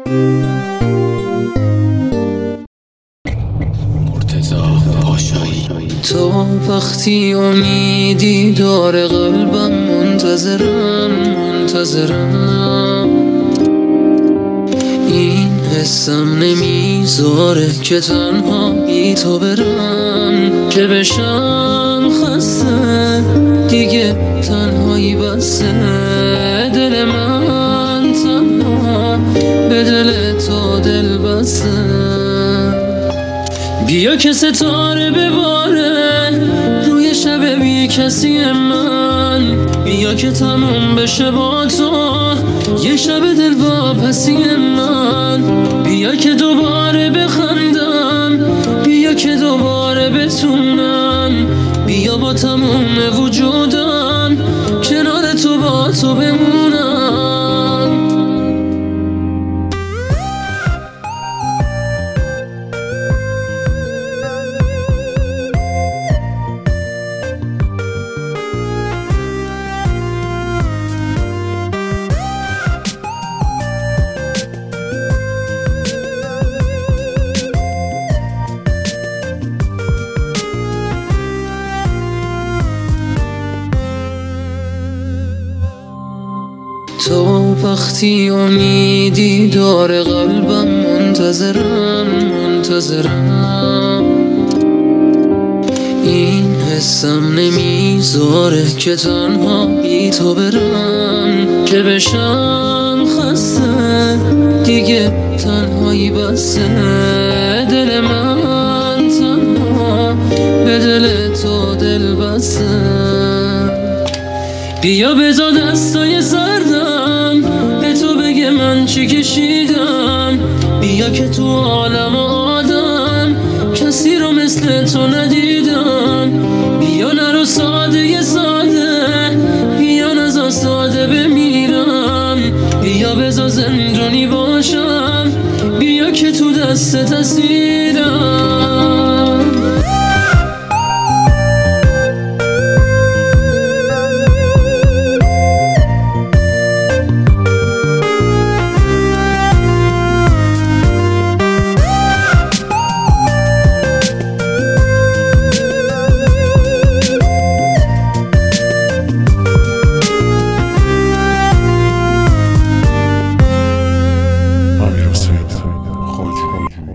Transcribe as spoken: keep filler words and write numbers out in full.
تو وقتی امیدی داره قلبم منتظرم منتظرم این حسم نمیذاره که تنها بی تو برم، که بشم خسته دیگه تنهایی بسه. دل من تنها به دل تو دل بسته. بیا که ستاره بباره روی شب بی کسی من، بیا که تموم بشه با تو یه شب دل واپسی من. بیا که دوباره بخندم، بیا که دوباره بتونم، بیا با تموم وجودم کنار تو با تو بمونم. تو وقتی امیدی داره قلبم منتظرم منتظرم این حسم نمیذاره که تنها بی تو برم، که بشم خسته دیگه تنهایی بسه. دل من تنها به دل تو دل بسته. بیا بزا دستای سردم به تو بگه من چی کشیدم، بیا که تو عالم آدم کسی رو مثل تو ندیدم. بیا نرو ساده ساده، بیا نزا ساده بمیرم، بیا بزا زندونی باشم، بیا که تو دستت اسیرم.